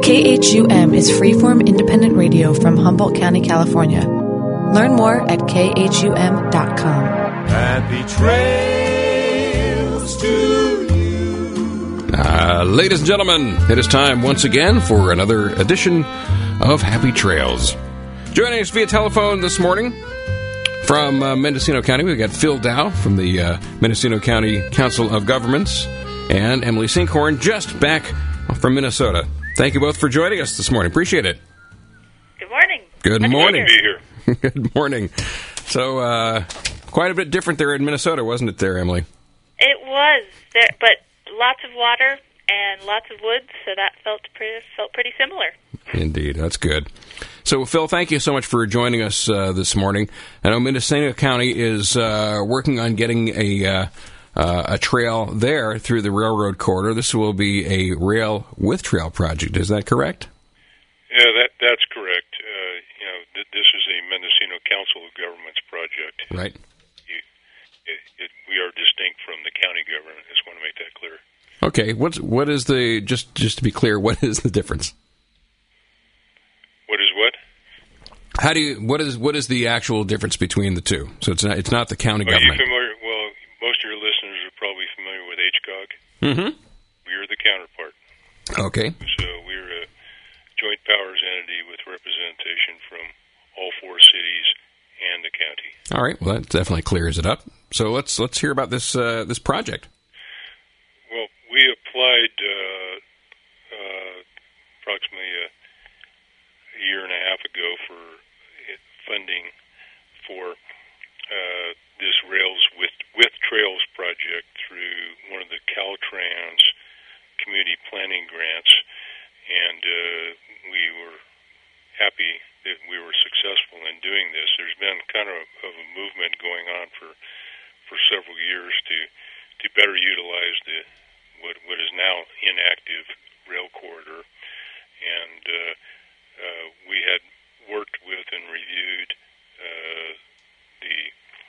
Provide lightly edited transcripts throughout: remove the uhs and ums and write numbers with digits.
KHUM is freeform independent radio from Humboldt County, California. Learn more at khum.com. Happy trails to you. Ladies and gentlemen, it is time once again for another edition of Happy Trails. Joining us via telephone this morning from Mendocino County, we've got Phil Dow from the Mendocino County Council of Governments and Emily Sinkhorn just back from Minnesota. Thank you both for joining us this morning. Appreciate it. Good morning. Good morning. Glad to be here. Good morning. So, quite a bit different there in Minnesota, wasn't it there, Emily? It was, there, but lots of water and lots of woods, so that felt pretty similar. Indeed, that's good. So, Phil, thank you so much for joining us this morning. I know Mendocino County is working on getting a trail there through the railroad corridor. This will be a rail with trail project. Is that correct? Yeah, that's correct. This is a Mendocino Council of Governments project. Right. We are distinct from the county government. I just want to make that clear. Okay. What is the just to be clear? What is the difference? What is what? What is the actual difference between the two? So it's not the county government. Are you familiar? Well, most of your listeners are probably familiar with HCOG. Mm-hmm. We are the counterpart. Okay. So we're a joint powers entity with representation from all four cities and the county. All right. Well, that definitely clears it up. So let's hear about this project. Well, we applied approximately a year and a half ago for funding for this Rails with Trails project through one of the Caltrans community planning grants, and we were happy that we were successful in doing this. There's been kind of a movement going on for several years to better utilize what is now inactive rail corridor, and we had worked with and reviewed the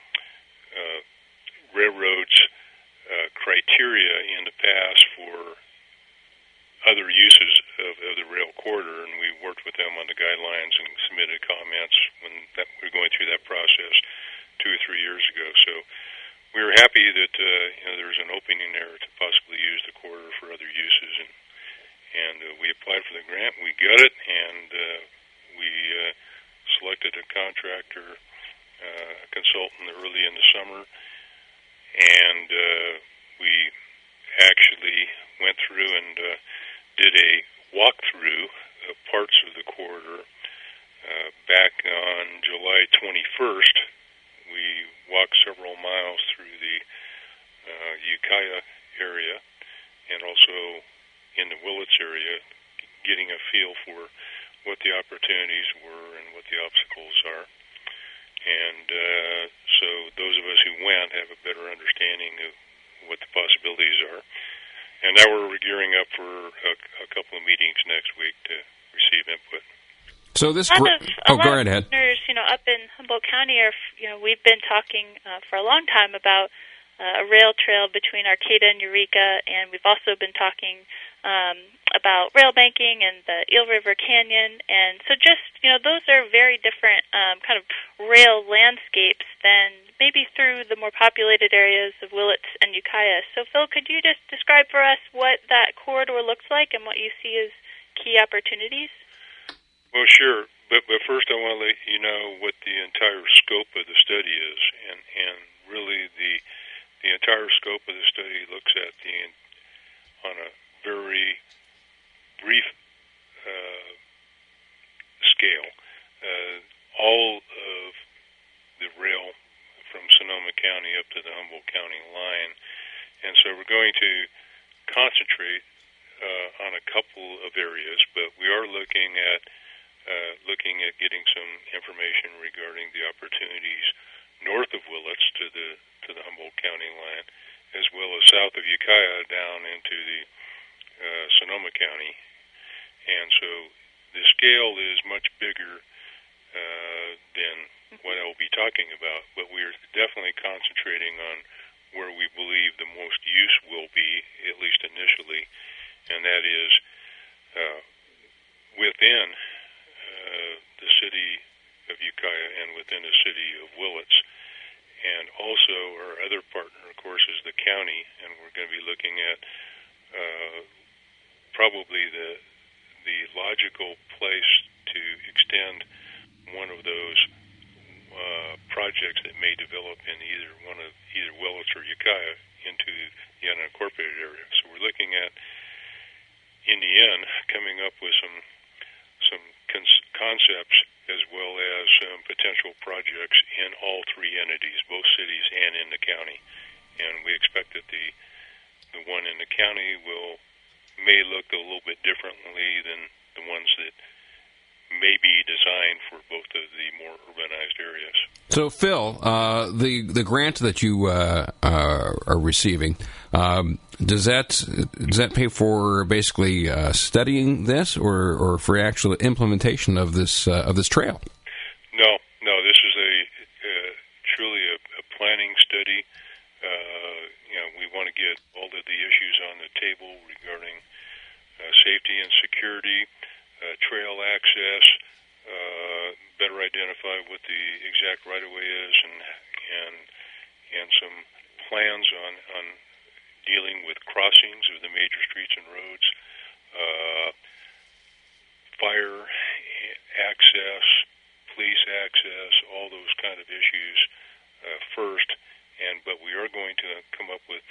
railroad's criteria in the past for other uses of the rail corridor, and we worked with them on the guidelines and submitted comments when we were going through that process 2 or 3 years ago. So we were happy that there was an opening there to possibly use the corridor for other uses, and we applied for the grant. We got it, and we selected a contractor, a consultant early in the summer, and we actually went through and did a walkthrough of parts of the corridor back on July 21st. We walked several miles through the Ukiah area and also in the Willits area, getting a feel for what the opportunities were and what the obstacles are. And so those of us who went have a better understanding of what the possibilities are. And now we're gearing up for a couple of meetings next week to receive input. So this go right ahead. Listeners, up in Humboldt County, we've been talking for a long time about a rail trail between Arcata and Eureka, and we've also been talking about rail banking and the Eel River Canyon, and so just those are very different kind of rail landscapes than maybe through the more populated areas of Willits and Ukiah. So Phil, could you just describe for us what that corridor looks like and what you see as key opportunities? Well, sure, but first I want to let you know what the entire scope of the study is, and really the entire scope of the study looks at on a very brief scale all of the rail from Sonoma County up to the Humboldt County line, and so we're going to concentrate on a couple of areas, but we are looking at getting some information regarding the opportunities north of Willits to the Humboldt County line, as well as south of Ukiah down into the Sonoma County. And so the scale is much bigger than what I will be talking about, but we are definitely concentrating on where we believe the most use will be, at least initially, and that is within the city of Ukiah and within the city of Willits. And also our other partner, of course, is the county, and we're going to be looking at probably the logical place to extend one of those projects that may develop in either Willits or Ukiah into the unincorporated area. So we're looking at, in the end, coming up with some concepts as well as some potential projects in all three entities, both cities and in the county. And we expect that the one in the county may look a little bit differently than the ones that may be designed for both of the more urbanized areas. So, Phil, the grant that you are receiving, does that pay for basically studying this, or for actual implementation of this trail? No. This is truly a planning study. We want to get all of the issues on the table regarding safety and security, trail access, better identify what the exact right-of-way is, and some plans on dealing with crossings of the major streets and roads, fire access, police access, all those kind of issues first. But we are going to come up with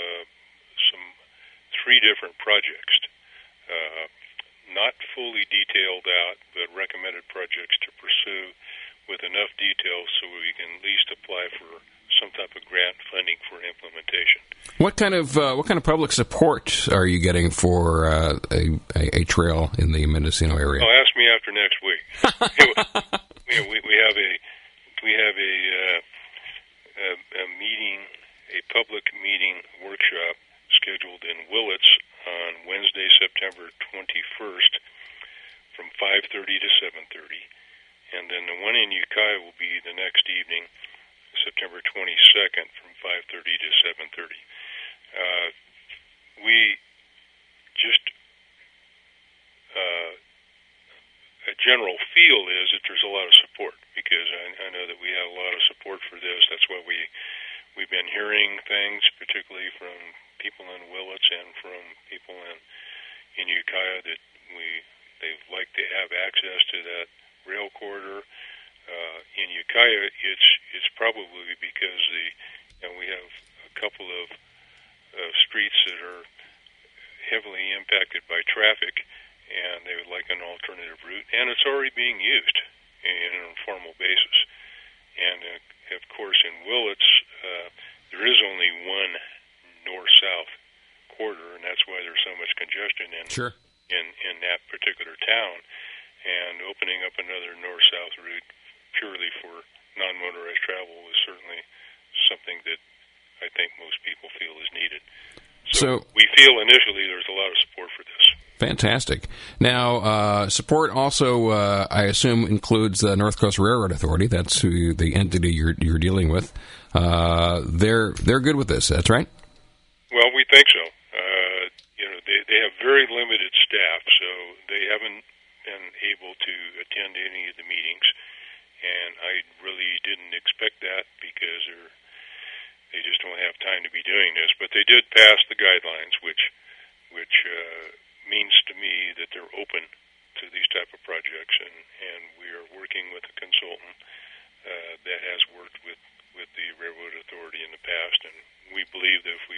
three different projects, not fully detailed out, but recommended projects to pursue with enough detail so we can at least apply for some type of grant funding for implementation. What kind of public support are you getting for a trail in the Mendocino area? Oh, ask me after next week. we have a meeting, a public meeting workshop scheduled in Willits on Wednesday, September 21st from 5:30 to 7:30. And then the one in Ukiah will be the next evening, September 22nd from 5:30 to 7:30. We just, a general feel is that there's a lot of support, because I know that we have a lot of support for this. That's why we've been hearing things, particularly from people in Willits and from people in Ukiah, that they'd like to have access to that rail corridor. In Ukiah, it's probably because we have a couple of streets that are heavily impacted by traffic, and they would like an alternative route, and it's already being used in an informal basis. And of course, in Willits, there is only one north-south corridor, and that's why there's so much congestion in that particular town. And opening up another north-south route purely for non-motorized travel is certainly something that I think most people feel is needed. So we feel initially there's a lot of support for this. Fantastic. Now, support also, I assume, includes the North Coast Railroad Authority. That's the entity you're dealing with. They're good with this. That's right. Well, we think so. They have very limited staff, so they haven't been able to attend any of the meetings, and I really didn't expect that because they just don't have time to be doing this. But they did pass the guidelines, which means to me that they're open to these type of projects, and we are working with a consultant that has worked with the Railroad Authority in the past, and we believe that if we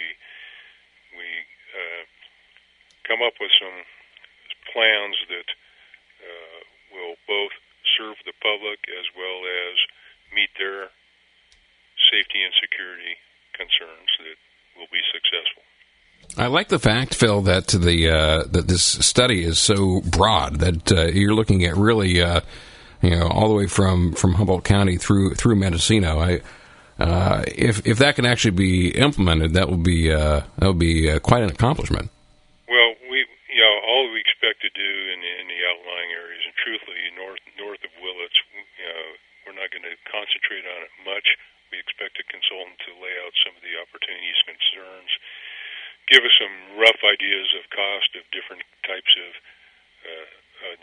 come up with some plans that will both serve the public as well as meet their safety and security concerns, that will be successful. I like the fact, Phil, that that this study is so broad that you're looking at really, all the way from Humboldt County through Mendocino. If that can actually be implemented, that will be quite an accomplishment. Well, all we expect to do in the outlying areas, and truthfully, north of Willits, we're not going to concentrate on it much. We expect a consultant to lay out some of the opportunities, concerns, give us some rough ideas of cost of different types of design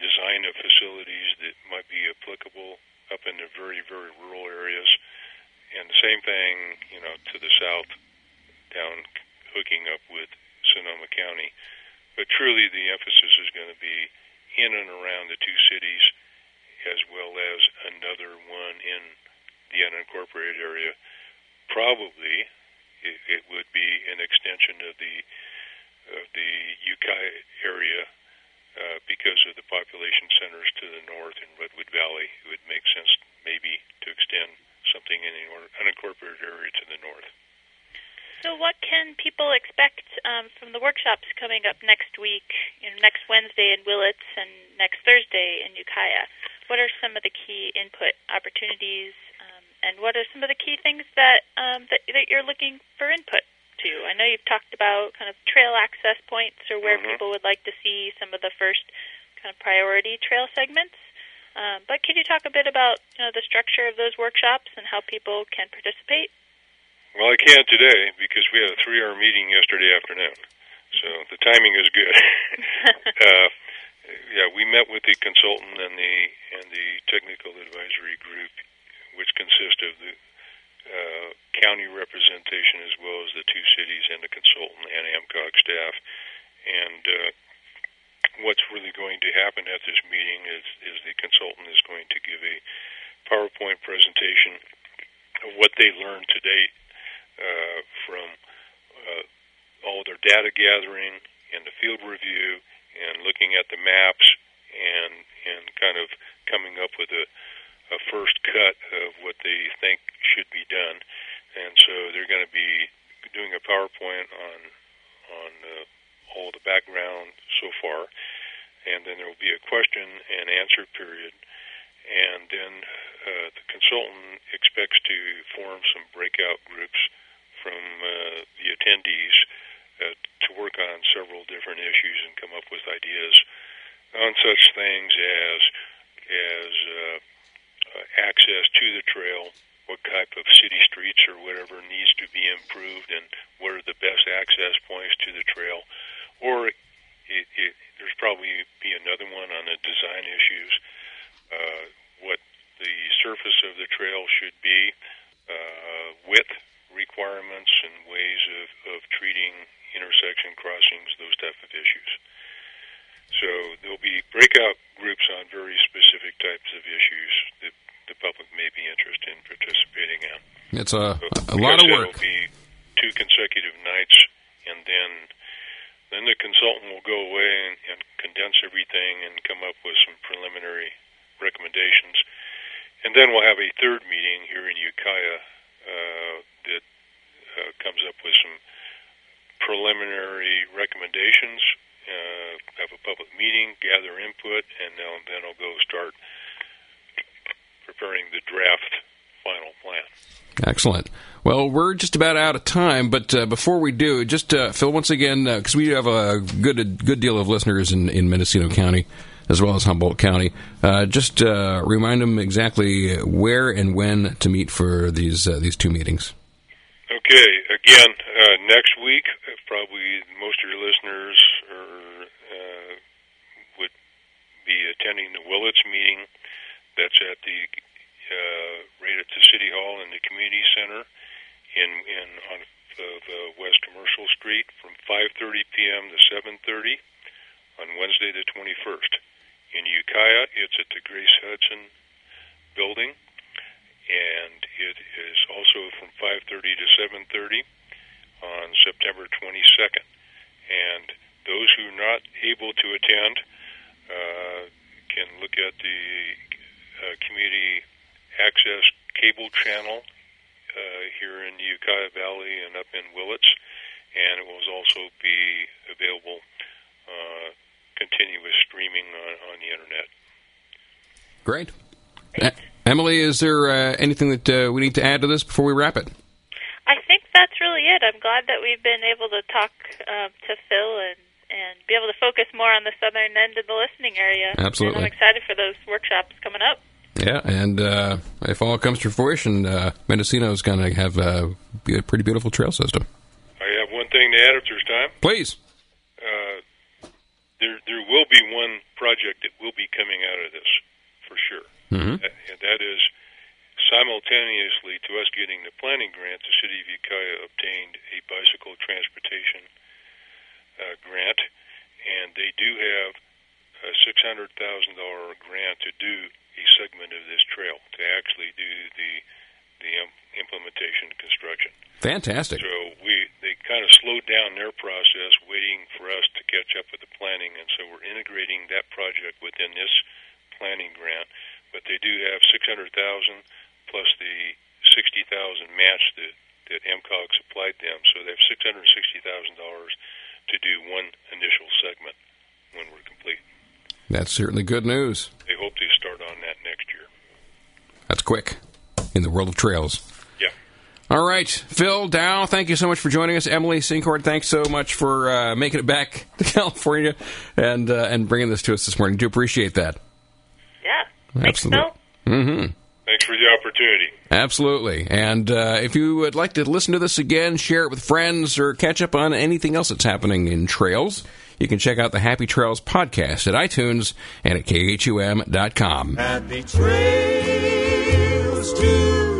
of facilities that might be applicable up in the very, very rural areas. And the same thing, to the south, down hooking up with Sonoma County. But truly the emphasis is going to be in and around the two cities, as well as another one in the unincorporated area. Probably it would be an extension of the Ukiah area because of the population centers to the north in Redwood Valley. It would make sense maybe to extend something in the unincorporated area to the north. So what can people expect from the workshops coming up next week, next Wednesday in Willits and next Thursday in Ukiah? What are some of the key input opportunities, and what are some of the key things that you're looking for input to? I know you've talked about kind of trail access points, or where people would like to see some of the first kind of priority trail segments. But can you talk a bit about the structure of those workshops and how people can participate? Well, I can today because we had a 3-hour meeting yesterday afternoon, so the timing is good. We met with the consultant and the technical advisory group, which consists of the county representation as well as the two cities and the consultant and AMCOG staff. And what's really going to happen at this meeting is the consultant is going to give a PowerPoint presentation of what they learned to date from all their data gathering and the field review and looking at the maps and kind of coming up with a first cut of what they think should be done. And so they're going to be doing a PowerPoint on all the background so far, and then there will be a question and answer period. And then the consultant expects to form some breakout groups from the attendees to work on several different issues and come up with ideas on such things as access to the trail, what type of city streets or whatever needs to be improved, and what are the best access points to the trail. Or there's probably be another one on the design issues, what the surface of the trail should be, width requirements and ways of treating intersection crossings, those type of issues. So there'll be breakout groups on very specific types of issues that the public may be interested in participating in. It's a lot of work. It'll be 2 consecutive nights, and then the consultant will go away and condense everything and come up with some preliminary recommendations. And then we'll have a third meeting here in Ukiah that comes up with some preliminary recommendations, have a public meeting, gather input, and then I'll go start preparing the draft final plan. Excellent. Well, we're just about out of time, but before we do, just Phil, once again, because we have a good deal of listeners in Mendocino County as well as Humboldt County, just remind them exactly where and when to meet for these 2 meetings. Okay. Again, next week, probably most of your listeners would be attending the Willits meeting. That's at right at the City Hall in the Community Center on West Commercial Street from 5:30 p.m. to 7:30 on Wednesday the 21st. In Ukiah, it's at the Grace Hudson building, and it is also from 5:30 to 7:30 on September 22nd. And those who are not able to attend can look at the community access cable channel here in the Ukiah Valley and up in Willits, and it will also be available continuous streaming on the internet. Great. Emily, is there anything that we need to add to this before we wrap it? I think that's really it. I'm glad that we've been able to talk to Phil and be able to focus more on the southern end of the listening area. Absolutely. And I'm excited for those workshops coming up. Yeah, and if all comes to fruition, Mendocino is going to have a pretty beautiful trail system. I have one thing to add if there's time. Please. There will be one project that will be coming out of this, for sure. Mm-hmm. And that is, simultaneously to us getting the planning grant, the City of Ukiah obtained a bicycle transportation grant, and they do have a $600,000 grant to do a segment of this trail, to actually do the implementation and construction. Fantastic. So they kind of slowed down their process, waiting for us to catch up with the planning, and so we're integrating that project within this planning grant. But they do have $600,000 plus the $60,000 match that MCOG supplied them, so they have $660,000 to do one initial segment when we're complete. That's certainly good news. They hope to start on that next year. That's quick in the world of trails. Yeah. All right, Phil Dow, thank you so much for joining us. Emily Cincourt, thanks so much for making it back to California and bringing this to us this morning. Do appreciate that. Yeah. Thanks, Absolutely. Phil. Mm-hmm. Thanks for the opportunity. Absolutely. And if you would like to listen to this again, share it with friends, or catch up on anything else that's happening in trails, you can check out the Happy Trails podcast at iTunes and at khum.com. Happy trails to